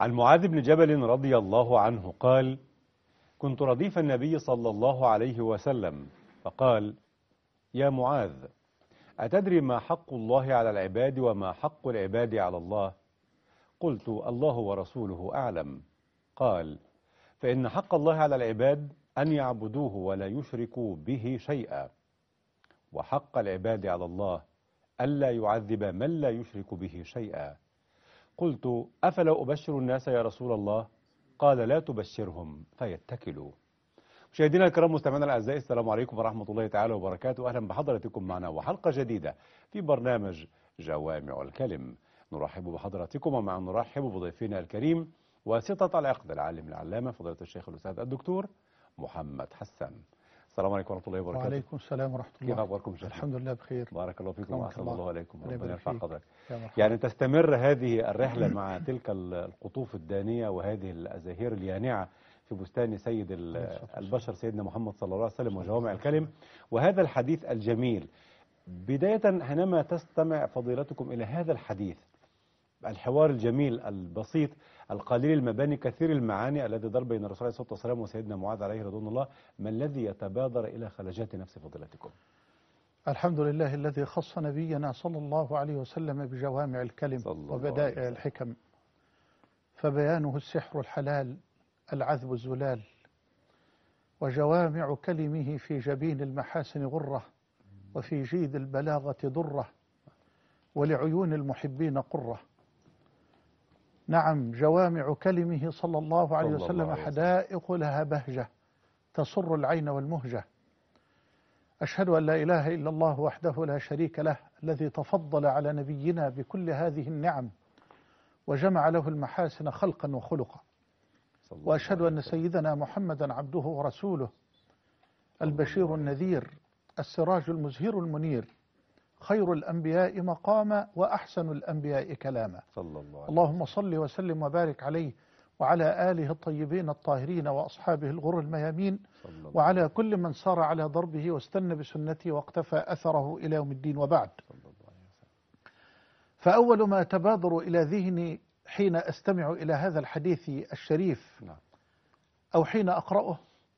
عن معاذ بن جبل رضي الله عنه قال: كنت رديف النبي صلى الله عليه وسلم، فقال: يا معاذ، أتدري ما حق الله على العباد وما حق العباد على الله؟ قلت: الله ورسوله أعلم. قال: فإن حق الله على العباد أن يعبدوه ولا يشركوا به شيئا، وحق العباد على الله ألا يعذب من لا يشرك به شيئا. قلت: أفلا أبشر الناس يا رسول الله؟ قال: لا تبشرهم فيتكلوا. مشاهدينا الكرام، مستمعينا الأعزاء، السلام عليكم ورحمة الله تعالى وبركاته. أهلا بحضراتكم معنا وحلقة جديدة في برنامج جوامع الكلم. نرحب بحضراتكم ومع نرحب بضيفنا الكريم واسطة العقد العالم العلامة فضيلة الشيخ الأستاذ الدكتور محمد حسان. السلام عليكم ورحمة الله وبركاته. وعليكم السلام ورحمة الله. كيف أخباركم شيخ؟ الحمد لله بخير. بارك الله فيكم وأحسن الله عليكم. ربنا يرفع قدرك. يعني تستمر هذه الرحلة مع تلك القطوف الدانية وهذه الأزاهير اليانعة في بستان سيد البشر سيدنا محمد صلى الله عليه وسلم وجوامع الكلم، وهذا الحديث الجميل. بداية حينما تستمع فضيلتكم إلى هذا الحديث، الحوار الجميل البسيط القليل المباني كثير المعاني الذي دار بين الرسول عليه الصلاة والسلام وسيدنا معاذ عليه رضوان الله، ما الذي يتبادر إلى خلجات نفس فضيلتكم؟ الحمد لله الذي خص نبينا صلى الله عليه وسلم بجوامع الكلم وبدائع الحكم، فبيانه السحر الحلال العذب الزلال، وجوامع كلمه في جبين المحاسن غرة، وفي جيد البلاغة درة، ولعيون المحبين قرة. نعم، جوامع كلمه صلى الله عليه وسلم حدائق لها بهجة تسر العين والمهجة. أشهد أن لا إله إلا الله وحده لا شريك له، الذي تفضل على نبينا بكل هذه النعم وجمع له المحاسن خلقا وخلقا. وأشهد أن سيدنا محمدا عبده ورسوله، البشير النذير، السراج المزهر المنير، خير الأنبياء مقاما وأحسن الأنبياء كلاما. اللهم صل وسلم وبارك عليه وعلى آله الطيبين الطاهرين وأصحابه الغر الميامين، وعلى كل من سار على ضربه واستنى بسنته واقتفى أثره إلى يوم الدين. وبعد، فأول ما يتبادر إلى ذهني حين أستمع إلى هذا الحديث الشريف أو حين أقرأه،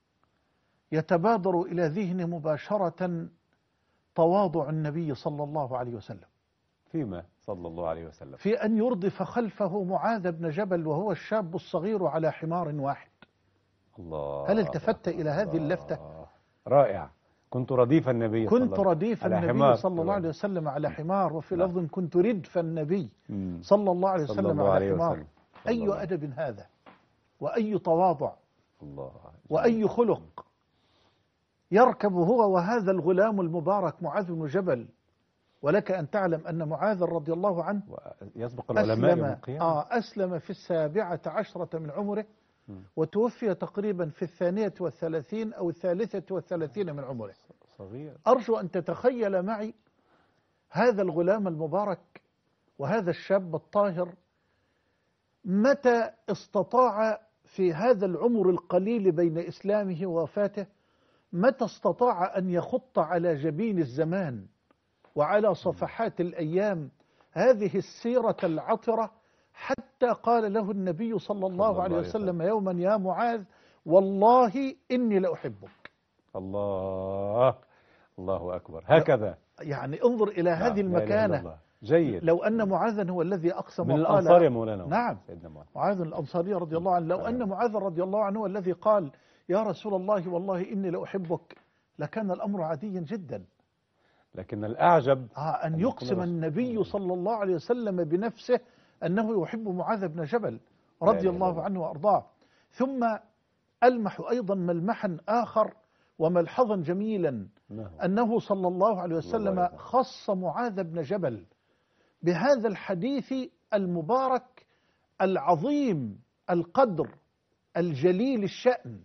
يتبادر إلى ذهني مباشرة تواضع النبي صلى الله عليه وسلم. فيما صلى الله عليه وسلم؟ في أن يردف خلفه معاذ بن جبل وهو الشاب الصغير على حمار واحد. الله، هل التفت إلى هذه اللفتة؟ رائع. كنت رديف النبي صلى الله عليه وسلم على حمار، وفي لفظ كنت ردف النبي صلى الله عليه وسلم على حمار. أي أدب هذا، وأي تواضع، وأي خلق. يركب هو وهذا الغلام المبارك معاذ بن جبل. ولك أن تعلم أن معاذ رضي الله عنه يسبق العلماء يوم القيامة. أسلم في 17 من عمره، وتوفي تقريبا في 32 أو 33 من عمره. صغير. أرجو أن تتخيل معي هذا الغلام المبارك وهذا الشاب الطاهر متى استطاع في هذا العمر القليل بين إسلامه ووفاته، متى استطاع أن يخط على جبين الزمان وعلى صفحات الأيام هذه السيرة العطرة، حتى قال له النبي صلى الله عليه وسلم يوما: يا معاذ، والله إني لأحبك. الله أكبر. هكذا يعني انظر إلى هذه المكانة. جيد. لو أن معاذا هو الذي أقسم من الأنصار يا مولانا. نعم، معاذ الأنصاري رضي الله عنه. لو أن معاذ رضي الله عنه هو الذي قال: يا رسول الله، والله إني لأحبك، لكان الأمر عاديا جدا. لكن الأعجب أن يقسم النبي صلى الله عليه وسلم بنفسه أنه يحب معاذ بن جبل رضي الله عنه وأرضاه. ثم ألمح أيضا ملمحا آخر وملحظا جميلا، أنه صلى الله عليه وسلم خص معاذ بن جبل بهذا الحديث المبارك العظيم القدر الجليل الشأن.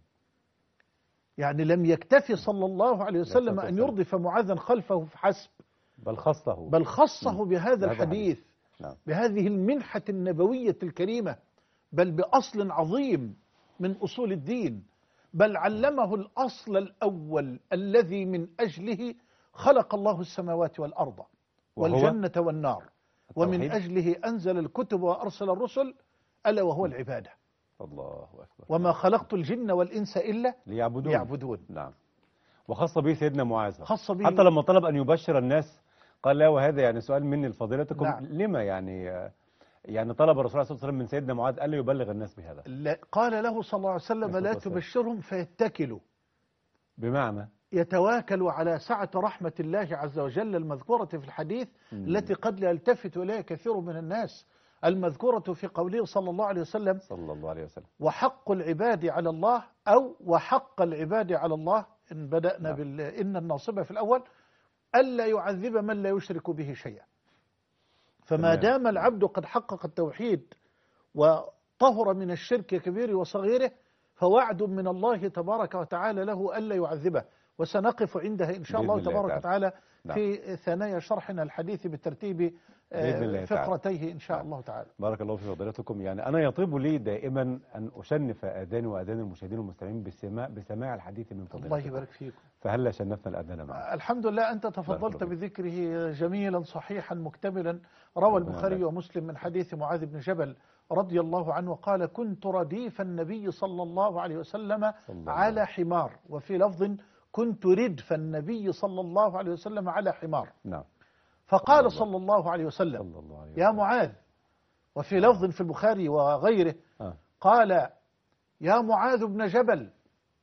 يعني لم يكتفي صلى الله عليه وسلم أن يردف معاذا خلفه فحسب، بل خصه بهذا الحديث، بهذه المنحة النبوية الكريمة، بل بأصل عظيم من أصول الدين، بل علمه الأصل الأول الذي من أجله خلق الله السماوات والأرض والجنة والنار، ومن أجله أنزل الكتب وأرسل الرسل، ألا وهو العبادة. الله أكبر. وما خلقت الجن والإنس إلا ليعبدون. نعم. وخاص به سيدنا معاذ، خاص به حتى لما طلب أن يبشر الناس قال لا، وهذا يعني سؤال مني لفضيلتكم، نعم. لما يعني طلب الرسول صلى الله عليه وسلم من سيدنا معاذ ألا يبلغ الناس بهذا؟ قال له صلى الله عليه وسلم لا تبشرهم فيتكلوا، بمعنى يتواكلوا على سعة رحمة الله عز وجل المذكورة في الحديث التي قد لا يلتفت إليها كثير من الناس، المذكورة في قوله صلى الله عليه وسلم وحق العباد على الله، أو وحق العباد على الله، إن بدأنا إن الناصبة في الأول، ألا يعذب من لا يشرك به شيئا. فما دام العبد قد حقق التوحيد وطهر من الشرك كبيره وصغيره، فوعد من الله تبارك وتعالى له ألا يعذبه. وسنقف عندها إن شاء الله تبارك وتعالى في ثنايا شرحنا الحديث بترتيب فقرتيه إن شاء الله تعالى. بارك الله في فضيلتكم. يعني أنا يطيب لي دائما أن أشنف آذاني وآذان المشاهدين والمستمعين بسماع الحديث من فضيلتكم. الله يبارك فيكم. فهلا شنفنا الآذان معك. الحمد لله. أنت تفضلت بذكره جميلا صحيحا مكتملا. روى البخاري ومسلم من حديث معاذ بن جبل رضي الله عنه قال كنت رديف النبي صلى الله عليه وسلم على حمار، وفي لفظ كنت ردف النبي صلى الله عليه وسلم على حمار. نعم. فقال صلى الله عليه وسلم يا معاذ، وفي لفظ في البخاري وغيره قال يا معاذ بن جبل،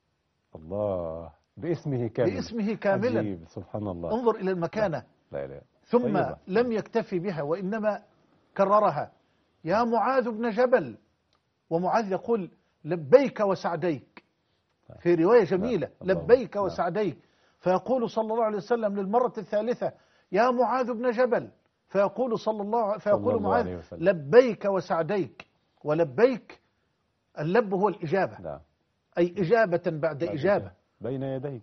الله، باسمه كاملا. عجيب. سبحان الله. انظر إلى المكانة. لا. ثم طيبة. لم يكتفي بها وإنما كررها يا معاذ بن جبل، ومعاذ يقول لبيك وسعديك، في رواية جميلة لبيك وسعديك. فيقول صلى الله عليه وسلم للمرة الثالثة يا معاذ بن جبل، فيقول معاذ لبيك وسعديك. ولبيك اللب هو الإجابة، أي إجابة بعد إجابة بين يديك،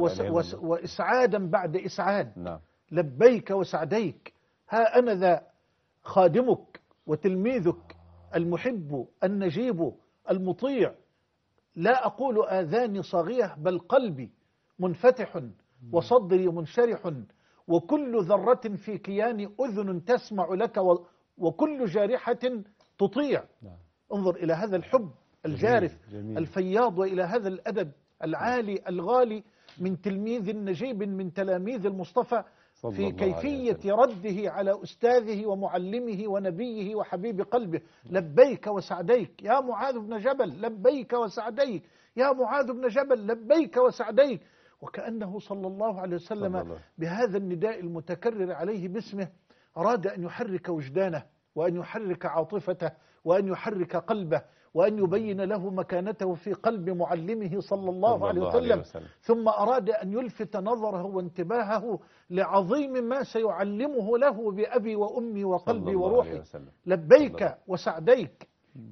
وإسعادا بعد إسعاد. نعم. لبيك وسعديك. ها أنا ذا خادمك وتلميذك المحب النجيب المطيع، لا أقول آذاني صاغية بل قلبي منفتح وصدري منشرح، وكل ذرة في كياني أذن تسمع لك وكل جارحة تطيع. انظر إلى هذا الحب الجارف الفياض، وإلى هذا الأدب العالي الغالي من تلميذ نجيب من تلاميذ المصطفى في كيفية رده على أستاذه ومعلمه ونبيه وحبيب قلبه. لبيك وسعديك يا معاذ بن جبل، لبيك وسعديك يا معاذ بن جبل، لبيك وسعديك. وكأنه صلى الله عليه وسلم بهذا النداء المتكرر عليه باسمه أراد أن يحرك وجدانه، وأن يحرك عاطفته، وأن يحرك قلبه، وأن يبين له مكانته في قلب معلمه صلى الله عليه وسلم. ثم أراد أن يلفت نظره وانتباهه لعظيم ما سيعلمه له بأبي وأمي وقلبي وروحي. لبيك وسعديك.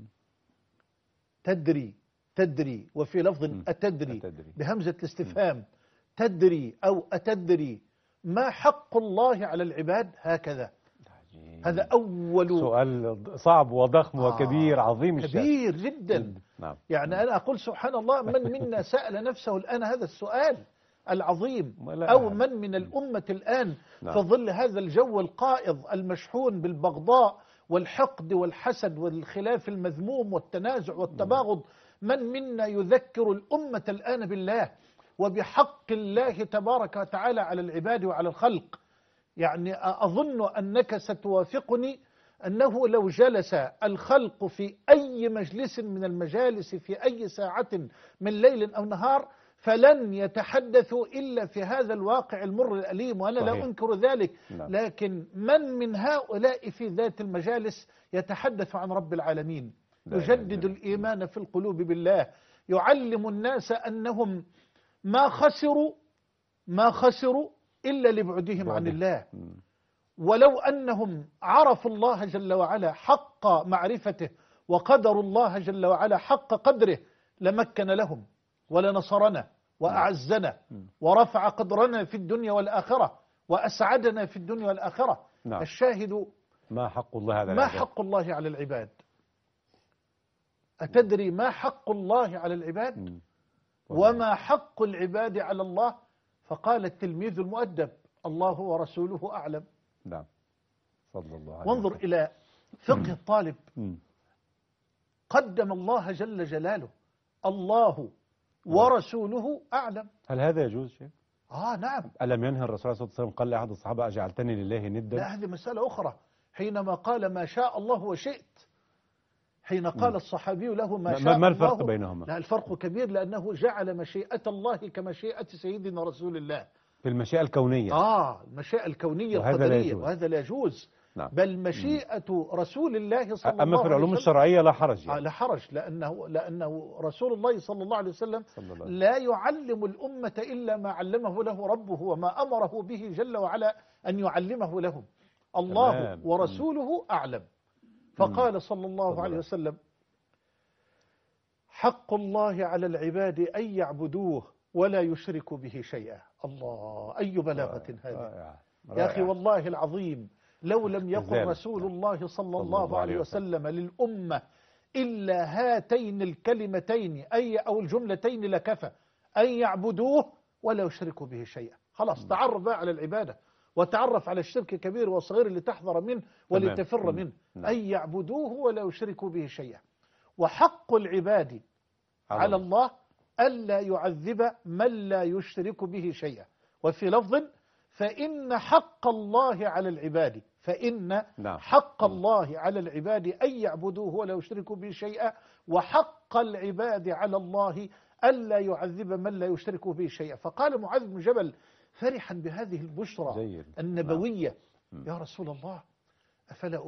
تدري وفي لفظ أتدري بهمزة الاستفهام، تدري أو أتدري ما حق الله على العباد؟ هكذا. هذا أول سؤال صعب وضخم وكبير عظيم كبير جدا. نعم. يعني أنا أقول سبحان الله، من منا سأل نفسه الآن هذا السؤال العظيم؟ أو من الأمة الآن في ظل هذا الجو القائض المشحون بالبغضاء والحقد والحسد والخلاف المذموم والتنازع والتباغض، من منا يذكر الأمة الآن بالله وبحق الله تبارك وتعالى على العباد وعلى الخلق؟ يعني أظن أنك ستوافقني أنه لو جلس الخلق في أي مجلس من المجالس في أي ساعة من ليل أو نهار فلن يتحدثوا إلا في هذا الواقع المر الأليم، وأنا لا أنكر ذلك. لكن من هؤلاء في ذات المجالس يتحدث عن رب العالمين، يجدد الإيمان في القلوب بالله، يعلم الناس أنهم ما خسروا إلا لبعدهم عن الله، ولو أنهم عرفوا الله جل وعلا حق معرفته وقدروا الله جل وعلا حق قدره لمكن لهم ولنصرنا وأعزنا ورفع قدرنا في الدنيا والآخرة وأسعدنا في الدنيا والآخرة. الشاهد ما حق الله على العباد؟ ما حق الله على العباد؟ أتدري ما حق الله على العباد؟ وما حق العباد على الله؟ فقال التلميذ المؤدب الله ورسوله أعلم. نعم. صلى الله عليه وانظر إلى فقه الطالب قدم الله جل جلاله. الله ورسوله أعلم. هل هذا يجوز شيء؟ نعم. ألم ينهى الرسول صلى الله عليه وسلم قال لأحد الصحابة أجعلتني لله ندا؟ لا، هذه مسألة أخرى. حينما قال ما شاء الله وشئت، حين قال الصحابي له ما شاء الله، ما الفرق بينهما؟ لا، الفرق كبير، لأنه جعل مشيئة الله كمشيئة سيدنا رسول الله في المشيئة الكونية. المشيئة الكونية وهذا القدرية، وهذا لا يجوز. نعم. بل مشيئة رسول الله صلى الله عليه وسلم، أما في العلوم الشرعية لا حرج يعني. لا حرج، لأنه رسول الله صلى الله عليه وسلم لا يعلم الأمة إلا ما علمه له ربه وما أمره به جل وعلا أن يعلمه لهم. الله ورسوله أعلم. فقال صلى الله عليه وسلم: حق الله على العباد أن يعبدوه ولا يشركوا به شيئا. الله، أي بلاغة هذه يا أخي، والله العظيم لو لم يقل رسول الله صلى الله عليه وسلم للأمة إلا هاتين الكلمتين أو الجملتين لكفى: أن يعبدوه ولا يشركوا به شيئا. خلاص، تعرف بقى على العبادة، وتعرف على الشرك الكبير والصغير اللي تحذر منه واللي تفر منه. أن يعبدوه ولا يشركوا به شيئا. وحق العباد على الله ألا يعذب من لا يشرك به شيئا. وفي لفظ: فإن حق الله على العباد، فإن حق الله على العباد أن يعبدوه ولا يشركوا به شيئا، وحق العباد على الله ألا يعذب من لا يشرك به شيئا. فقال معاذ بن جبل فرحا بهذه البشرى النبوية: يا رسول الله، أفلا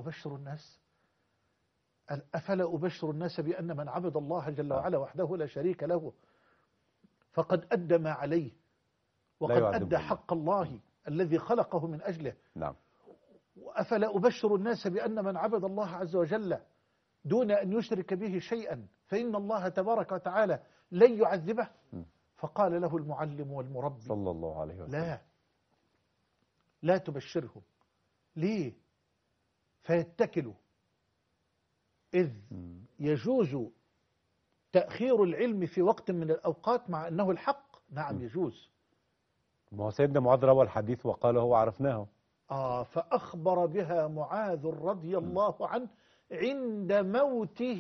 أبشر الناس بأن من عبد الله جل وعلا وحده لا شريك له فقد أدى ما عليه، وقد أدى حق الله الذي خلقه من أجله. وأفلا أبشر الناس بأن من عبد الله عز وجل دون أن يشرك به شيئا فإن الله تبارك وتعالى لن يعذبه. فقال له المعلم والمربي صلى الله عليه وسلم: لا تبشرهم. ليه؟ فيتكلوا. إذ يجوز تأخير العلم في وقت من الأوقات مع أنه الحق. نعم، يجوز. ما هو سيدنا معاذ روى الحديث وقاله وعرفناه. فأخبر بها معاذ رضي الله عنه عند موته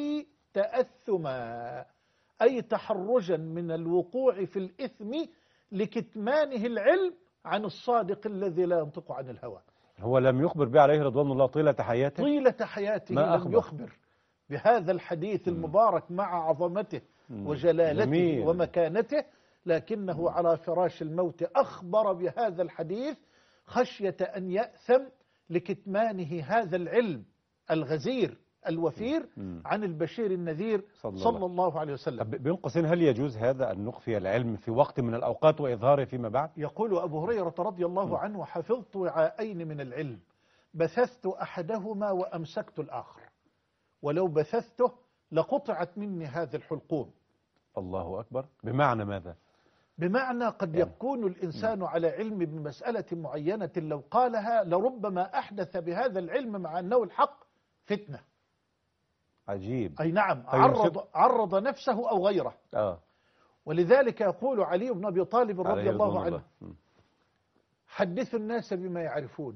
تأثما، أي تحرجا من الوقوع في الإثم لكتمانه العلم عن الصادق الذي لا ينطق عن الهوى. هو لم يخبر به عليه رضوان الله طيلة حياته؟ طيلة حياته لم يخبر بهذا الحديث المبارك مع عظمته وجلالته ومكانته، لكنه على فراش الموت أخبر بهذا الحديث خشية أن يأثم لكتمانه هذا العلم الغزير الوفير عن البشير النذير صلى الله عليه وسلم. بين قوسين، هل يجوز هذا أن نخفي العلم في وقت من الأوقات وإظهاره فيما بعد؟ يقول أبو هريرة رضي الله عنه: حفظت وعاءين من العلم، بثثت أحدهما وأمسكت الآخر، ولو بثثته لقطعت مني هذه الحلقوم. الله أكبر. بمعنى ماذا؟ بمعنى قد يكون الإنسان على علم بمسألة معينة لو قالها لربما أحدث بهذا العلم مع أنه الحق فتنة. عجيب. أي نعم، عرض نفسه أو غيره. ولذلك يقول علي بن أبي طالب رضي الله عنه: حدثوا الناس بما يعرفون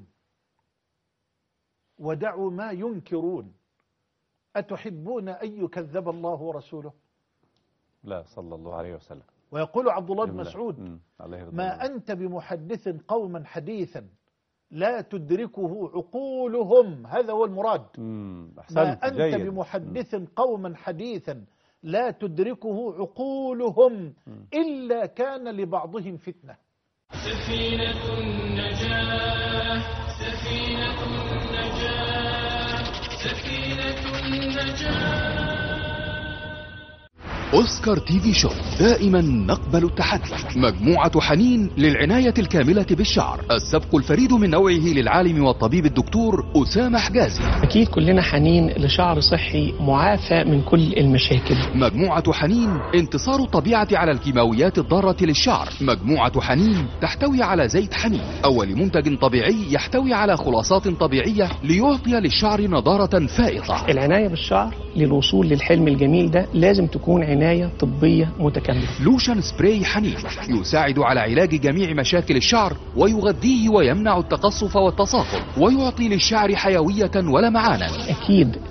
ودعوا ما ينكرون، أتحبون أن يكذب الله ورسوله؟ لا، صلى الله عليه وسلم. ويقول عبد الله بن مسعود: ما أنت بمحدث قوما حديثا لا تدركه عقولهم. هذا هو المراد. ما أنت بمحدث قوما حديثا لا تدركه عقولهم إلا كان لبعضهم فتنة. سفينة النجاة، سفينة النجاة، سفينة النجاة. أوسكار تي في شو، دائما نقبل التحدي. مجموعة حنين للعناية الكاملة بالشعر، السبق الفريد من نوعه للعالم والطبيب الدكتور أسامة حجازي. أكيد كلنا حنين لشعر صحي معافى من كل المشاكل. مجموعة حنين انتصار الطبيعة على الكيماويات الضارة للشعر. مجموعة حنين تحتوي على زيت حنين، أول منتج طبيعي يحتوي على خلاصات طبيعية ليعطي للشعر نضارة فائقة. العناية بالشعر للوصول للحلم الجميل ده لازم تكون عناية طبية متكاملة. لوشن سبراي حنين يساعد على علاج جميع مشاكل الشعر ويغذيه ويمنع التقصف والتصاقل ويعطي للشعر حيوية ولمعانا. أكيد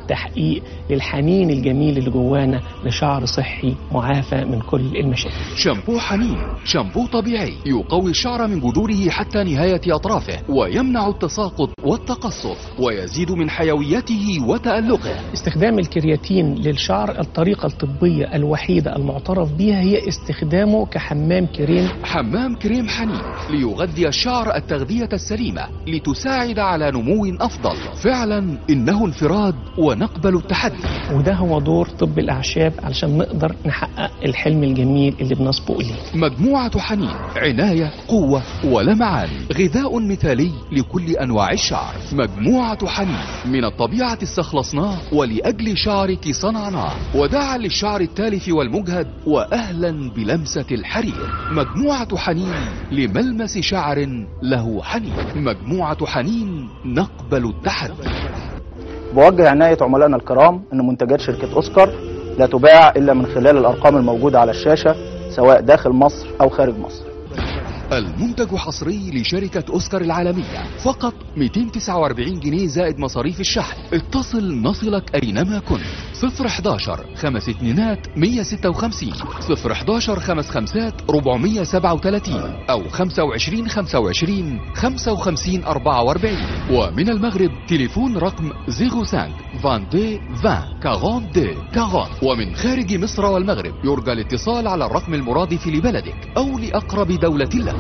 تحقيق للحنين الجميل اللي جوانا لشعر صحي معافى من كل المشاكل. شامبو حنين، شامبو طبيعي يقوي الشعر من جذوره حتى نهاية أطرافه، ويمنع التساقط والتقصف، ويزيد من حيويته وتألقه. استخدام الكرياتين للشعر الطريقة الطبية الوحيدة المعترف بها هي استخدامه كحمام كريم. حمام كريم حنين ليغذي الشعر التغذية السليمة لتساعد على نمو أفضل. فعلا إنه انفراد ونقبل التحدي. وده هو دور طب الأعشاب علشان نقدر نحقق الحلم الجميل اللي بنسبق إليه. مجموعة حنين، عناية، قوة ولمعان، غذاء مثالي لكل أنواع الشعر. مجموعة حنين، من الطبيعة استخلصناه ولأجل شعرك صنعناه، وداعا للشعر التالف والمجهد، وأهلا بلمسة الحرير. مجموعة حنين لملمس شعر له حنين. مجموعة حنين، نقبل التحدي. بوجه عناية عملائنا الكرام أن منتجات شركة أوسكار لا تباع إلا من خلال الأرقام الموجودة على الشاشة سواء داخل مصر أو خارج مصر. المنتج حصري لشركة أوسكار العالمية، فقط 249 جنيه زائد مصاريف الشحن. اتصل نصلك أينما كنت. 011 5 2 156 011 5 5 437 أو 25 25 55 44. ومن المغرب تليفون رقم 05 22 20 42 40. ومن خارج مصر والمغرب يرجى الاتصال على الرقم المرادف لبلدك أو لأقرب دولة لك.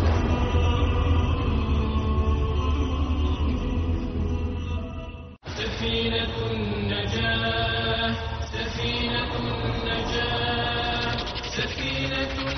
سفينة النجاة، سفينة النجاة، سفينة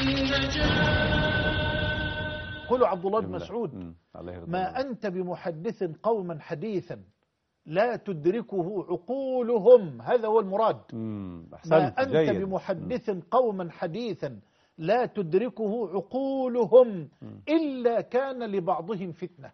النجاة. قل عبد الله بن مسعود: الله يرضى ما عنه. أنت بمحدث قوما حديثا لا تدركه عقولهم. هذا هو المراد. أحسنت. ما أنت جيد. بمحدث قوما حديثا لا تدركه عقولهم إلا كان لبعضهم فتنة.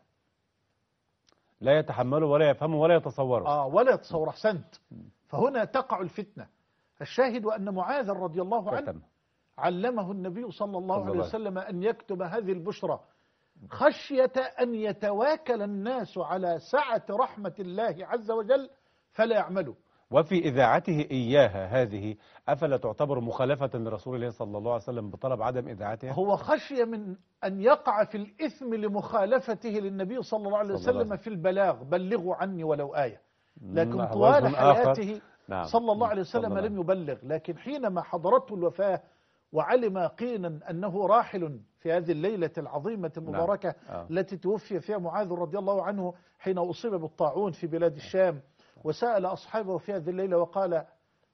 لا يتحمله ولا يفهمه ولا يتصوره. ولا يتصور. أحسنت. فهنا تقع الفتنة. الشاهد أن معاذ رضي الله عنه علمه النبي صلى الله عليه وسلم أن يكتب هذه البشرى خشية أن يتواكل الناس على سعة رحمة الله عز وجل فلا يعملوا. وفي إذاعته إياها هذه أفلا تعتبر مخالفة لرسول الله صلى الله عليه وسلم بطلب عدم إذاعتها؟ هو خشية من أن يقع في الإثم لمخالفته للنبي صلى الله عليه وسلم في البلاغ: بلغوا عني ولو آية. لكن طوال حياته صلى الله عليه وسلم لم يبلغ. لكن حينما حضرته الوفاة وعلم يقينا أنه راحل في هذه الليلة العظيمة المباركة التي توفي فيها معاذ رضي الله عنه حين أصيب بالطاعون في بلاد الشام، وسأل أصحابه في هذه الليلة وقال: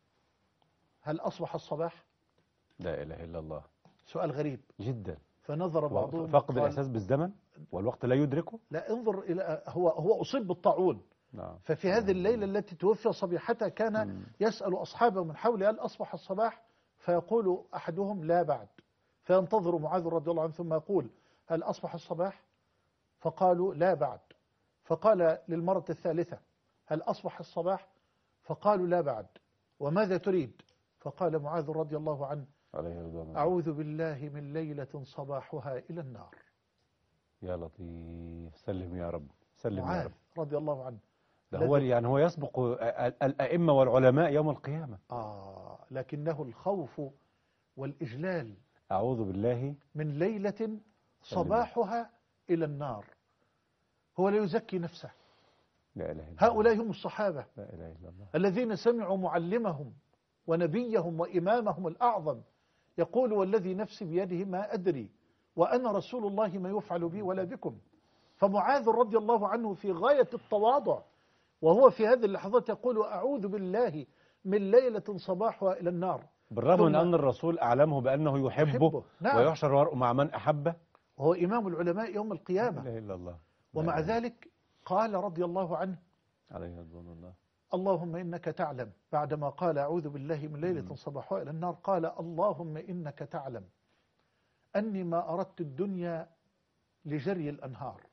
هل أصبح الصباح؟ لا إله إلا الله. سؤال غريب جدا. فنظر بعضهم فقد الإحساس بالزمن والوقت لا يدركه. لا، انظر إلى هو أصيب بالطاعون. ففي هذه الليلة التي توفي صبيحتها كان يسأل أصحابه من حوله: هل أصبح الصباح؟ فيقول أحدهم: لا بعد. فينتظر معاذ رضي الله عنه ثم يقول: هل أصبح الصباح؟ فقالوا: لا بعد. فقال للمرة الثالثة: هل أصبح الصباح؟ فقالوا: لا بعد. وماذا تريد؟ فقال معاذ رضي الله عنه: أعوذ بالله من ليلة صباحها إلى النار. يا لطيف، سلم يا رب، سلم معاذ يا رب رضي الله عنه. هو يسبق الأئمة والعلماء يوم القيامة. لكنه الخوف والإجلال. أعوذ بالله من ليلة صباحها إلى النار. هو لا يزكي نفسه. لا إله إلا هؤلاء هم الصحابة لا إله إلا الله الذين سمعوا معلمهم ونبيهم وإمامهم الأعظم يقول: والذي نفسي بيده ما أدري وأنا رسول الله ما يفعل بي ولا بكم. فمعاذ رضي الله عنه في غاية التواضع وهو في هذه اللحظات يقول: أعوذ بالله من ليلة صباحها إلى النار، بالرغم من أن الرسول أعلمه بأنه يحبه ويحشر المرء مع من أحبه، وهو إمام العلماء يوم القيامة. لا إله إلا الله. ومع ذلك قال رضي الله عنه عليه رضوان الله: اللهم إنك تعلم. بعدما قال أعوذ بالله من ليلة صباحها إلى النار قال: اللهم إنك تعلم أني ما أردت الدنيا لجري الأنهار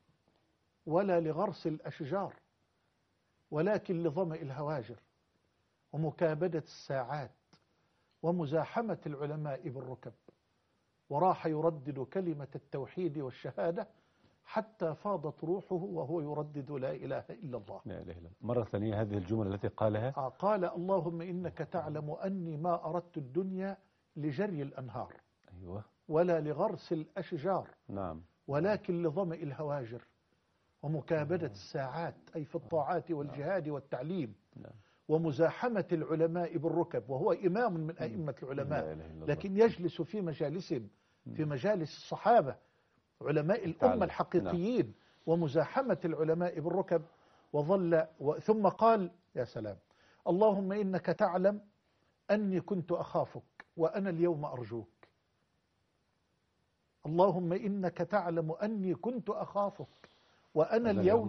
ولا لغرس الأشجار، ولكن لظمأ الهواجر ومكابدة الساعات ومزاحمة العلماء بالركب. وراح يردد كلمة التوحيد والشهادة حتى فاضت روحه وهو يردد لا إله إلا الله. لا إله إلا الله. مرة ثانية هذه الجملة التي قالها. قال اللهم إنك تعلم أني ما أردت الدنيا لجري الأنهار أيوة. ولا لغرس الأشجار نعم. ولكن لظمأ الهواجر ومكابدة الساعات أي في الطاعات والجهاد والتعليم ومزاحمة العلماء بالركب، وهو إمام من أئمة العلماء لكن يجلس في مجالسهم في مجالس الصحابة علماء الأمة الحقيقيين ومزاحمة العلماء بالركب ثم قال يا سلام اللهم إنك تعلم أني كنت أخافك وأنا اليوم أرجوك. اللهم إنك تعلم أني كنت أخافك وأنا اليوم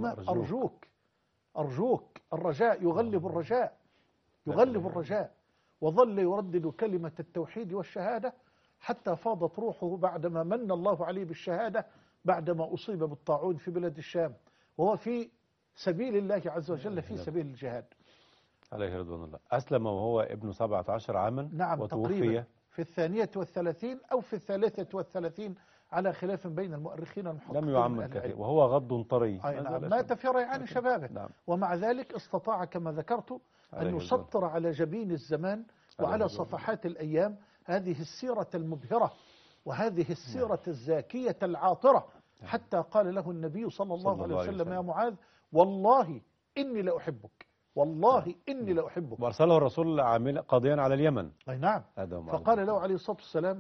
أرجوك. الرجاء يغلب الرجاء، يغلب الرجاء. وظل يردد كلمة التوحيد والشهادة حتى فاضت روحه بعدما من الله عليه بالشهادة بعدما أصيب بالطاعون في بلاد الشام وهو في سبيل الله عز وجل في سبيل الجهاد. عليه رضوان الله. أسلم وهو ابن 17 عاما. نعم تقريبا في 32 أو في 33 على خلاف بين المؤرخين والمحققين. لم يعمر كثير وهو غض طري. نعم. مات في ريعان شبابه. نعم. ومع ذلك استطاع كما ذكرت أن يسطر على جبين الزمان وعلى صفحات الأيام هذه السيرة المبهرة وهذه السيرة الزاكية العاطرة حتى قال له النبي صلى الله عليه وسلم يا معاذ والله إني لأحبك، والله إني لأحبك. وأرسله الرسول قاضيا على اليمن. أي نعم. فقال له عليه الصلاة والسلام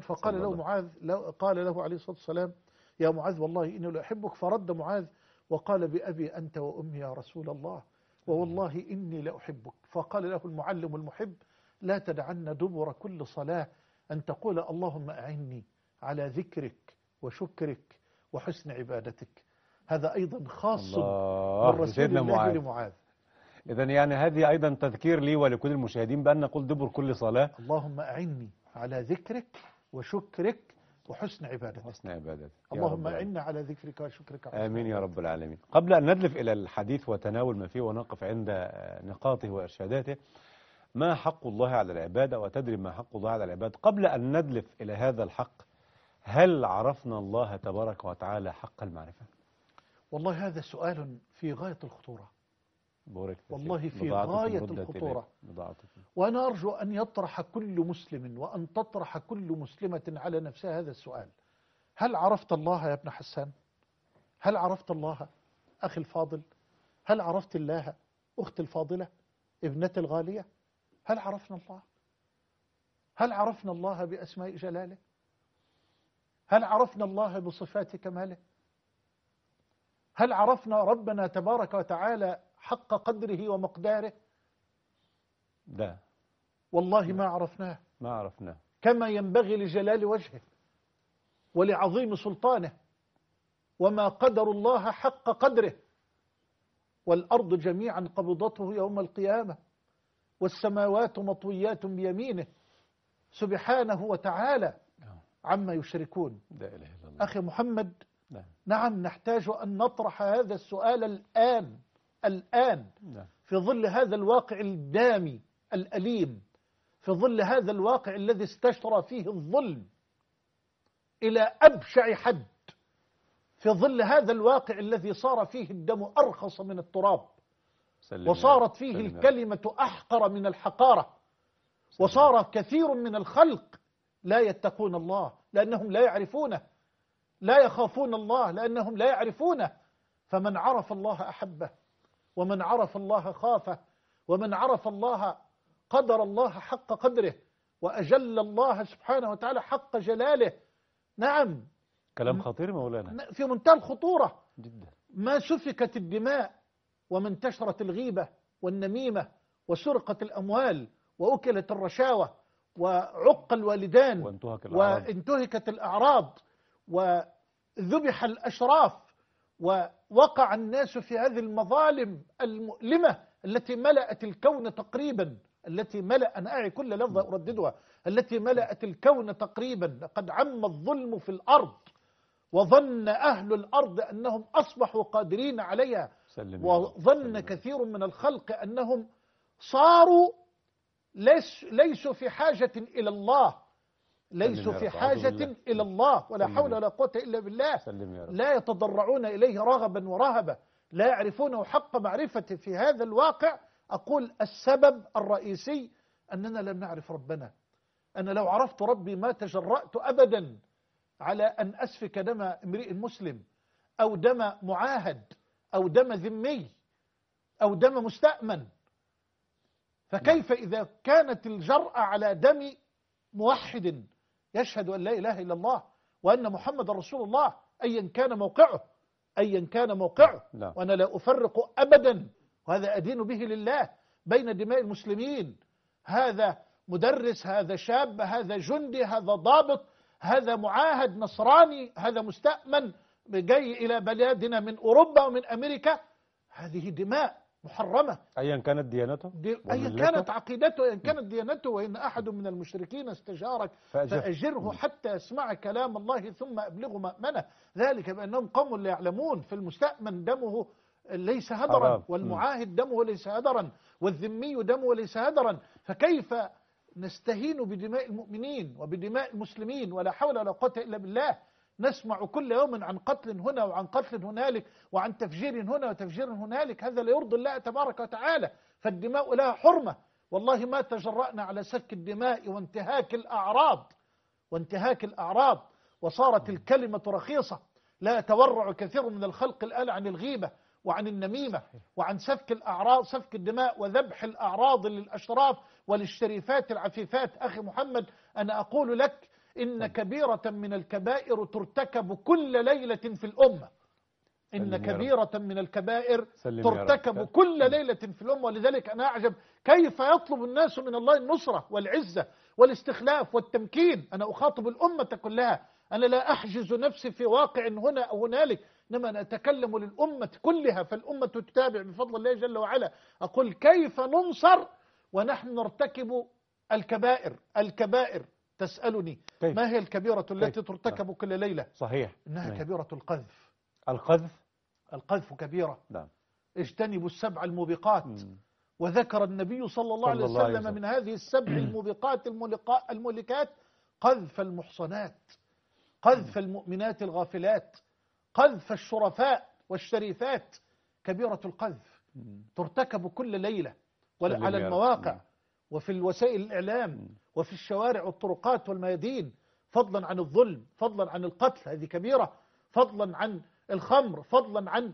قال له عليه الصلاة والسلام يا معاذ والله إني لأحبك. فرد معاذ وقال بأبي أنت وأمي يا رسول الله ووالله إني لأحبك. فقال له المعلم المحب لا تدعن دبر كل صلاة أن تقول اللهم أعني على ذكرك وشكرك وحسن عبادتك. هذا أيضا خاص بالرسول الله لمعاذ. إذن يعني هذه أيضا تذكير لي ولكل المشاهدين بأن نقول دبر كل صلاة اللهم أعني على ذكرك وشكرك وحسن عبادتك. حسن عبادتك. اللهم أعني على ذكرك وشكرك. آمين يا رب العالمين. قبل أن ندلف إلى الحديث وتناول ما فيه ونقف عند نقاطه وإرشاداته، ما حق الله على العباد وتدري ما حق الله على العباد؟ قبل أن ندلف إلى هذا الحق هل عرفنا الله تبارك وتعالى حق المعرفة؟ والله هذا سؤال في غاية الخطورة، والله في غاية الخطورة. وأنا أرجو أن يطرح كل مسلم وأن تطرح كل مسلمة على نفسها هذا السؤال. هل عرفت الله يا ابن حسان؟ هل عرفت الله أخي الفاضل؟ هل عرفت الله أختي الفاضلة ابنتي الغالية؟ هل عرفنا الله؟ هل عرفنا الله بأسماء جلاله؟ هل عرفنا الله بصفات كماله؟ هل عرفنا ربنا تبارك وتعالى حق قدره ومقداره؟ لا والله ما عرفناه. ما عرفناه كما ينبغي لجلال وجهه ولعظيم سلطانه. وما قدر الله حق قدره. والأرض جميعا قبضته يوم القيامة والسماوات مطويات بيمينه سبحانه وتعالى عما يشركون. لا إله إلا الله. أخي محمد، نعم نحتاج أن نطرح هذا السؤال الآن في ظل هذا الواقع الدامي الأليم، في ظل هذا الواقع الذي استشرى فيه الظلم إلى أبشع حد، في ظل هذا الواقع الذي صار فيه الدم أرخص من التراب، وصارت فيه الكلمة أحقر من الحقارة، وصار كثير من الخلق لا يتقون الله لأنهم لا يعرفونه، لا يخافون الله لأنهم لا يعرفونه. فمن عرف الله أحبه، ومن عرف الله خافه، ومن عرف الله قدر الله حق قدره، وأجل الله سبحانه وتعالى حق جلاله. نعم كلام خطير مولانا، في منتهى الخطورة جدا. ما سفكت الدماء وما انتشرت الغيبة والنميمة وسرقة الأموال وأكلت الرشاوى وعق الوالدان وانتهكت الأعراض وذبح الأشراف ووقع الناس في هذه المظالم المؤلمة التي ملأت الكون تقريبا، التي أنا أعي كل لفظة أرددها، التي ملأت الكون تقريبا. لقد عم الظلم في الأرض وظن أهل الأرض أنهم أصبحوا قادرين عليها، وظن كثير من الخلق أنهم صاروا ليسوا في حاجة إلى الله، ليسوا في حاجة إلى الله ولا حول ولا قوة إلا بالله. لا يتضرعون إليه رغبا ورهبا، لا يعرفونه حق معرفته. في هذا الواقع أقول السبب الرئيسي أننا لم نعرف ربنا. أنا لو عرفت ربي ما تجرأت أبدا على أن أسفك دم امرئ مسلم أو دم معاهد أو دم ذمي أو دم مستأمن. فكيف إذا كانت الجرأة على دم موحد يشهد أن لا إله إلا الله وأن محمد رسول الله أيا كان موقعه، أيا كان موقعه. وأنا لا أفرق أبدا، وهذا أدين به لله، بين دماء المسلمين. هذا مدرس، هذا شاب، هذا جندي، هذا ضابط، هذا معاهد نصراني، هذا مستأمن جاي إلى بلادنا من أوروبا ومن أمريكا. هذه دماء محرمة أيا كانت ديانته، أيا كانت عقيدته، أيا كانت ديانته. وإن أحد من المشركين استجارك فأجره حتى يسمع كلام الله ثم أبلغه مأمنه، ذلك بأنهم قوم لا يعلمون. في المستأمن دمه ليس هدرا، والمعاهد دمه ليس هدرا، والذمي دمه ليس هدرا. فكيف نستهين بدماء المؤمنين وبدماء المسلمين؟ ولا حول ولا قوة إلا بالله. نسمع كل يوم عن قتل هنا وعن قتل هنالك وعن تفجير هنا وتفجير هنالك. هذا لا يرضي الله تبارك وتعالى. فالدماء لها حرمة. والله ما تجرأنا على سفك الدماء وانتهاك الأعراض وصارت الكلمة رخيصة. لا يتورع كثير من الخلق الآن عن الغيبة وعن النميمة وعن سفك الأعراض، سفك الدماء وذبح الأعراض للأشراف وللشريفات العفيفات. أخي محمد، أنا أقول لك إن كبيرة من الكبائر ترتكب كل ليلة في الأمة. إن كبيرة من الكبائر ترتكب كل ليلة في الأمة. ولذلك أنا أعجب كيف يطلب الناس من الله النصرة والعزة والاستخلاف والتمكين. أنا أخاطب الأمة كلها، أنا لا أحجز نفسي في واقع هنا أو هنالك، إنما أنا أتكلم للأمة كلها. فالأمة تتابع بفضل الله جل وعلا. أقول كيف ننصر ونحن نرتكب الكبائر. تسألني ما هي الكبيرة التي ترتكب كل ليلة؟ صحيح، إنها كبيرة القذف. القذف كبيرة. اجتنبوا السبع الموبقات. وذكر النبي صلى الله عليه وسلم من هذه السبع الموبقات المهلكات قذف المحصنات، قذف المؤمنات الغافلات، قذف الشرفاء والشريفات. كبيرة القذف ترتكب كل ليلة على المواقع وفي الوسائل الإعلام وفي الشوارع والطرقات والميادين، فضلا عن الظلم، فضلا عن القتل، هذه كبيرة، فضلا عن الخمر، فضلا عن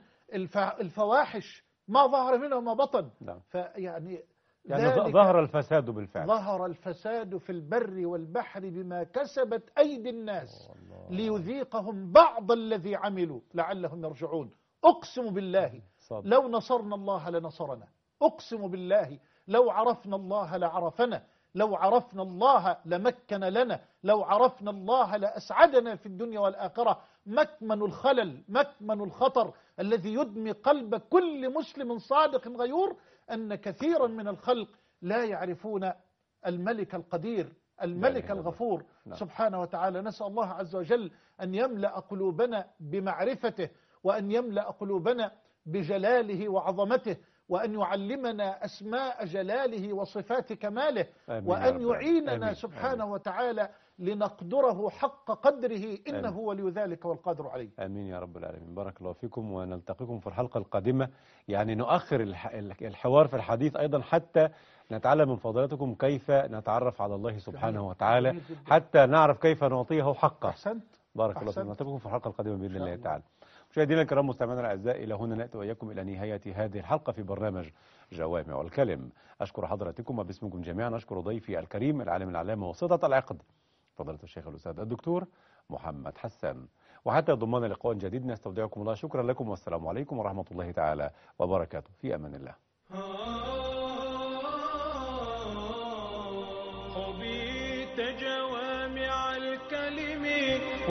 الفواحش ما ظهر منها وما بطن. يعني ظهر الفساد بالفعل. ظهر الفساد في البر والبحر بما كسبت أيدي الناس ليذيقهم بعض الذي عملوا لعلهم يرجعون. أقسم بالله لو نصرنا الله لنصرنا. أقسم بالله لو عرفنا الله لعرفنا. لو عرفنا الله لمكن لنا. لو عرفنا الله لأسعدنا في الدنيا والآخرة. مكمن الخلل، مكمن الخطر الذي يدمي قلب كل مسلم صادق غيور أن كثيرا من الخلق لا يعرفون الملك القدير، الملك الغفور سبحانه وتعالى. نسأل الله عز وجل أن يملأ قلوبنا بمعرفته، وأن يملأ قلوبنا بجلاله وعظمته، وأن يعلمنا أسماء جلاله وصفات كماله، وأن يعيننا سبحانه وتعالى لنقدره حق قدره، إنه ولي ذلك والقادر عليه. آمين يا رب العالمين. بارك الله فيكم، ونلتقيكم في الحلقة القادمة. يعني نؤخر الحوار في الحديث أيضا حتى نتعلم من فضيلتكم كيف نتعرف على الله سبحانه وتعالى، حتى نعرف كيف نعطيه حقه. أحسنت. بارك الله فيكم. نلتقيكم في الحلقة القادمة بإذن الله تعالى. مشاهدينا الكرام، مستمعينا الأعزاء، إلى هنا نأتي وإياكم إلى نهاية هذه الحلقة في برنامج جوامع الكلم. أشكر حضراتكم وباسمكم جميعا أشكر ضيفي الكريم العالم العلامة وسطة العقد فضيلة الشيخ الأستاذ الدكتور محمد حسان. وحتى ضمان لقاء جديد نستودعكم الله. شكرا لكم والسلام عليكم ورحمة الله تعالى وبركاته. في أمان الله.